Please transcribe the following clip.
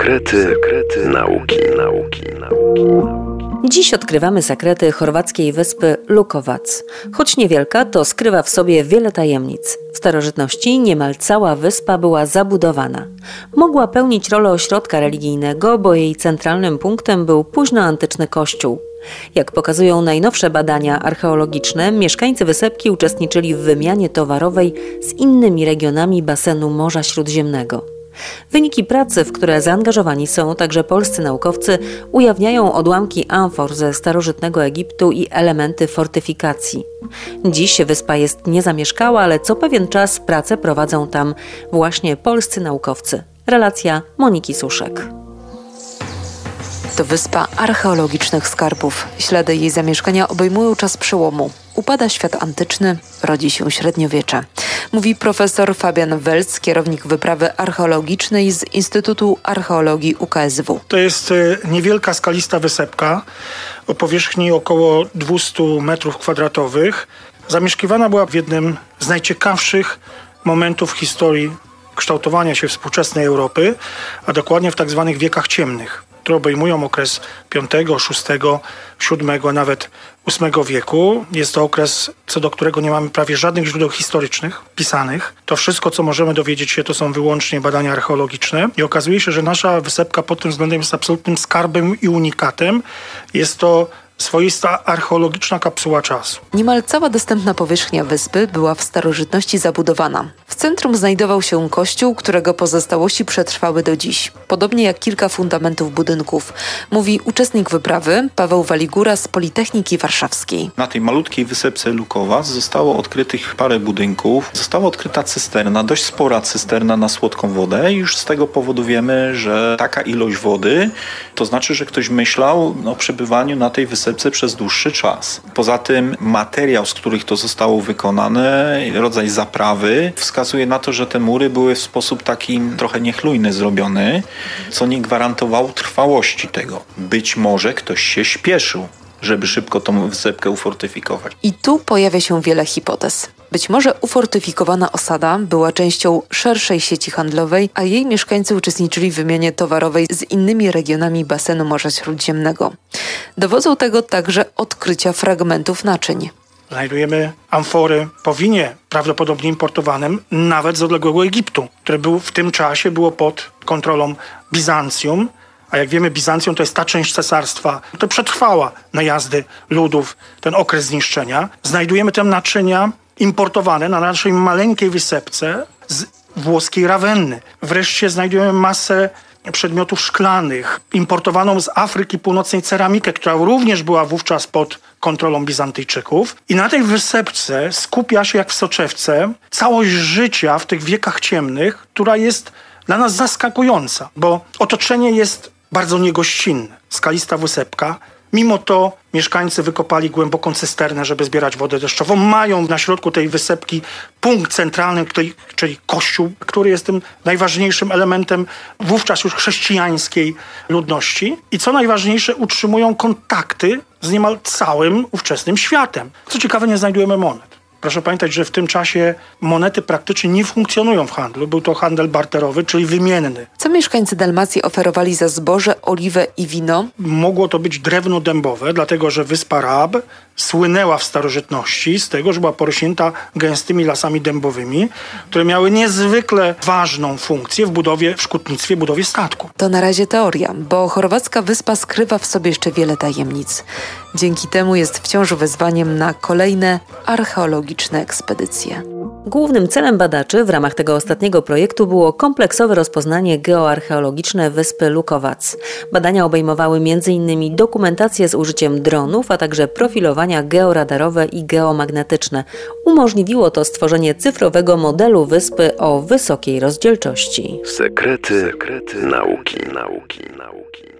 Sekrety nauki. Dziś odkrywamy sekrety chorwackiej wyspy Lukovac. Choć niewielka, to skrywa w sobie wiele tajemnic. W starożytności niemal cała wyspa była zabudowana. Mogła pełnić rolę ośrodka religijnego, bo jej centralnym punktem był późnoantyczny kościół. Jak pokazują najnowsze badania archeologiczne, mieszkańcy wysepki uczestniczyli w wymianie towarowej z innymi regionami basenu Morza Śródziemnego. Wyniki pracy, w które zaangażowani są także polscy naukowcy, ujawniają odłamki amfor ze starożytnego Egiptu i elementy fortyfikacji. Dziś wyspa jest niezamieszkała, ale co pewien czas pracę prowadzą tam właśnie polscy naukowcy. Relacja Moniki Suszek. To wyspa archeologicznych skarbów. Ślady jej zamieszkania obejmują czas przełomu. Upada świat antyczny, rodzi się średniowiecze. Mówi profesor Fabian Welc, kierownik wyprawy archeologicznej z Instytutu Archeologii UKSW. To jest niewielka skalista wysepka o powierzchni około 200 m2. Zamieszkiwana była w jednym z najciekawszych momentów w historii kształtowania się współczesnej Europy, a dokładnie w tak zwanych wiekach ciemnych, które obejmują okres V, VI, VII, nawet VIII wieku. Jest to okres, co do którego nie mamy prawie żadnych źródeł historycznych, pisanych. To wszystko, co możemy dowiedzieć się, to są wyłącznie badania archeologiczne. I okazuje się, że nasza wysepka pod tym względem jest absolutnym skarbem i unikatem. Jest to swoista archeologiczna kapsuła czasu. Niemal cała dostępna powierzchnia wyspy była w starożytności zabudowana. W centrum znajdował się kościół, którego pozostałości przetrwały do dziś. Podobnie jak kilka fundamentów budynków, mówi uczestnik wyprawy Paweł Waligura z Politechniki Warszawskiej. Na tej malutkiej wysepce Lukovac zostało odkrytych parę budynków. Została odkryta cysterna, dość spora cysterna na słodką wodę. I już z tego powodu wiemy, że taka ilość wody, to znaczy, że ktoś myślał o przebywaniu na tej wysepce przez dłuższy czas. Poza tym materiał, z których to zostało wykonane, rodzaj zaprawy, wskazuje na to, że te mury były w sposób taki trochę niechlujny zrobiony, co nie gwarantowało trwałości tego. Być może ktoś się śpieszył, żeby szybko tą wysepkę ufortyfikować. I tu pojawia się wiele hipotez. Być może ufortyfikowana osada była częścią szerszej sieci handlowej, a jej mieszkańcy uczestniczyli w wymianie towarowej z innymi regionami basenu Morza Śródziemnego. Dowodzą tego także odkrycia fragmentów naczyń. Znajdujemy amfory po winie, prawdopodobnie importowanym nawet z odległego Egiptu, które w tym czasie było pod kontrolą Bizancjum. A jak wiemy, Bizancjum to jest ta część cesarstwa, która przetrwała najazdy ludów, ten okres zniszczenia. Znajdujemy tam naczynia importowane na naszej maleńkiej wysepce z włoskiej Rawenny. Wreszcie znajdujemy masę przedmiotów szklanych, importowaną z Afryki Północnej ceramikę, która również była wówczas pod kontrolą Bizantyjczyków. I na tej wysepce skupia się, jak w soczewce, całość życia w tych wiekach ciemnych, która jest dla nas zaskakująca, bo otoczenie jest bardzo niegościnne. Skalista wysepka. Mimo to mieszkańcy wykopali głęboką cysternę, żeby zbierać wodę deszczową. Mają na środku tej wysepki punkt centralny, czyli kościół, który jest tym najważniejszym elementem wówczas już chrześcijańskiej ludności. I co najważniejsze, utrzymują kontakty z niemal całym ówczesnym światem. Co ciekawe, nie znajdujemy monet. Proszę pamiętać, że w tym czasie monety praktycznie nie funkcjonują w handlu. Był to handel barterowy, czyli wymienny. Co mieszkańcy Dalmacji oferowali za zboże, oliwę i wino? Mogło to być drewno dębowe, dlatego że wyspa Rab słynęła w starożytności z tego, że była porośnięta gęstymi lasami dębowymi, które miały niezwykle ważną funkcję w szkutnictwie, budowie statku. To na razie teoria, bo chorwacka wyspa skrywa w sobie jeszcze wiele tajemnic. Dzięki temu jest wciąż wyzwaniem na kolejne archeologiczne ekspedycje. Głównym celem badaczy w ramach tego ostatniego projektu było kompleksowe rozpoznanie geoarcheologiczne wyspy Lukovac. Badania obejmowały m.in. dokumentację z użyciem dronów, a także profilowania georadarowe i geomagnetyczne. Umożliwiło to stworzenie cyfrowego modelu wyspy o wysokiej rozdzielczości. Sekrety nauki.